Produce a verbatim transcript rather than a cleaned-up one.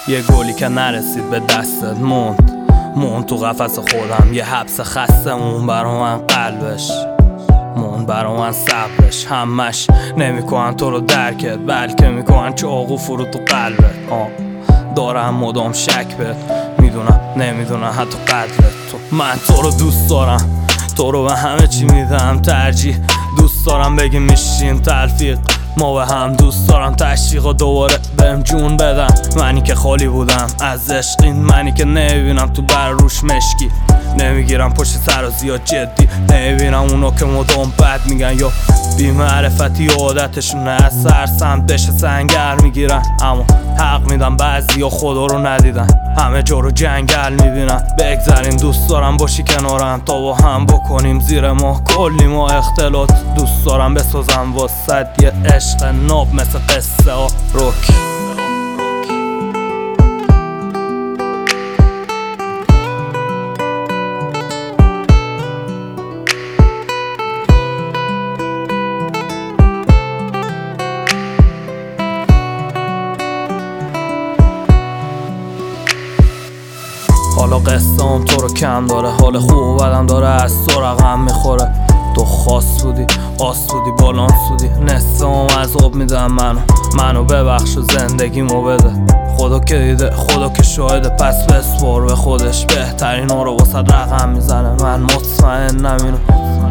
یه گلی که نرسید به دستت موند موند تو قفس خودم، یه حبس خسته مون برا من قلبش، مون برا من صبرش. همش نمیکنن تو رو درکت، بلکه میکنن چاقو فرو تو قلبت. آه دارم مدام شک بهت، میدونم نمیدونم حتی قدرت. تو من تو رو دوست دارم، تو رو به همه چی میدم ترجیح. دوست دارم بگیم میشیم تلفیق، ما به هم دوست دارم تشویق و دوباره بهم جون بدم. منی که خالی بودم از عشق، این منی که نمیبینم تو بر روش مشکی، نمیگیرم پشت سر و زیاد جدی، نمیبینم اونو که مدام بد میگن یا بی معرفتی و عادتشونه از سر سمتش سنگر میگیرن. اما حق میدم بعضی ها خدا رو ندیدن، همه جا رو جنگل میبینن. بگذاریم دوست دارم باشی کنارم تا با هم بکنیم زیر ما کلی ما اختلاط. دوست دارم بسازم واسد یه عشق ناب مثل قصه ها روک. حالا قصه‌ام تو رو کم داره، حال خوب و بدم داره از تو رقم میخوره. تو خاص بودی، آس بودی، بالانس بودی، نصفم عذاب میدم منو منو ببخش و زندگیمو بده. خدا که دیده، خدا که شاهده، پس بسپار به خودش، بهترین رو واسه رقم میزنه. من مطمئنم اینو